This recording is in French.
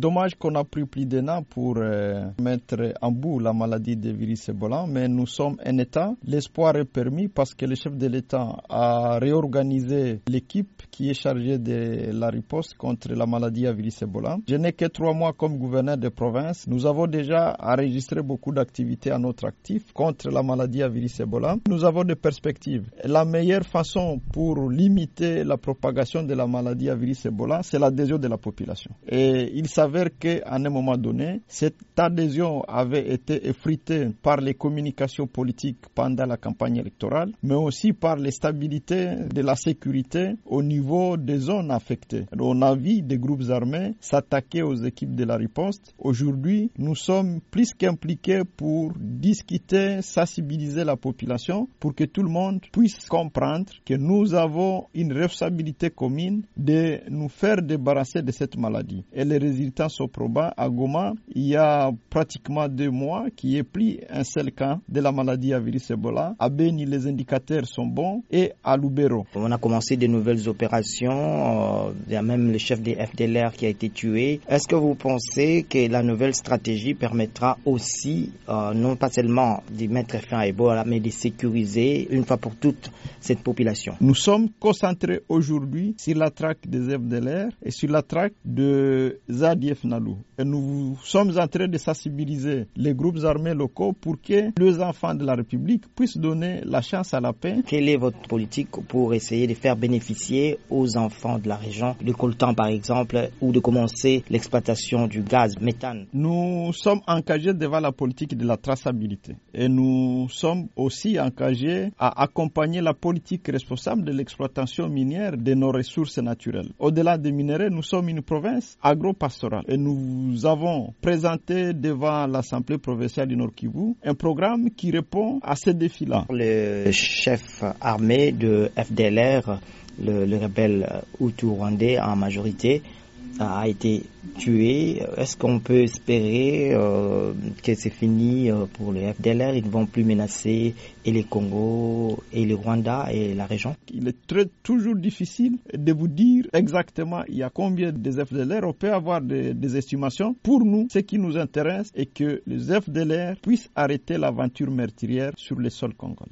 Dommage qu'on a pris plus d'un an pour mettre en bout la maladie de virus Ebola, mais nous sommes un État. L'espoir est permis parce que le chef de l'État a réorganisé l'équipe qui est chargée de la riposte contre la maladie à virus Ebola. Je n'ai que 3 mois comme gouverneur de province. Nous avons déjà enregistré beaucoup d'activités à notre actif contre la maladie à virus Ebola. Nous avons des perspectives. La meilleure façon pour limiter la propagation de la maladie à virus Ebola, c'est l'adhésion de la population. Et il s'avère qu'à un moment donné, cette adhésion avait été effritée par les communications politiques pendant la campagne électorale, mais aussi par l'instabilité de la sécurité au niveau des zones affectées. On a vu des groupes armés s'attaquer aux équipes de la riposte. Aujourd'hui, nous sommes plus qu'impliqués pour discuter, sensibiliser la population pour que tout le monde puisse comprendre que nous avons une responsabilité commune de nous faire débarrasser de cette maladie. Et les résultats sont probants. À Goma, il y a pratiquement 2 mois qu'il n'y ait plus un seul cas de la maladie à virus Ebola. À Beni, les indicateurs sont bons et à Lubero. On a commencé de nouvelles opérations. Il y a même le chef des FDLR qui a été tué. Est-ce que vous pensez que la nouvelle stratégie permettra aussi, non pas seulement de mettre fin à Ebola, mais de sécuriser une fois pour toutes cette population? Nous sommes concentrés aujourd'hui sur la traque des FDLR et sur la traque de ZADF Nalou. Et nous sommes en train de sensibiliser les groupes armés locaux pour que les enfants de la République puissent donner la chance à la paix. Quelle est votre politique pour essayer de faire bénéficier aux enfants de la région de coltan par exemple, ou de commencer l'exploitation du gaz méthane? Nous sommes engagés devant la politique de la traçabilité et nous sommes aussi engagés à accompagner la politique responsable de l'exploitation minière de nos ressources naturelles. Au-delà des minerais, nous sommes une province agro-pastorale et nous avons présenté devant l'Assemblée provinciale du Nord-Kivu un programme qui répond à ces défis-là. Le chef armé de FDLR, le rebelle Hutu-Rwandais en majorité, a été tué. Est-ce qu'on peut espérer que c'est fini pour les FDLR? Ils ne vont plus menacer et les Congo et le Rwanda et la région? Il est toujours difficile de vous dire exactement il y a combien de FDLR. On peut avoir des estimations. Pour nous, ce qui nous intéresse est que les FDLR puissent arrêter l'aventure meurtrière sur le sol congolais.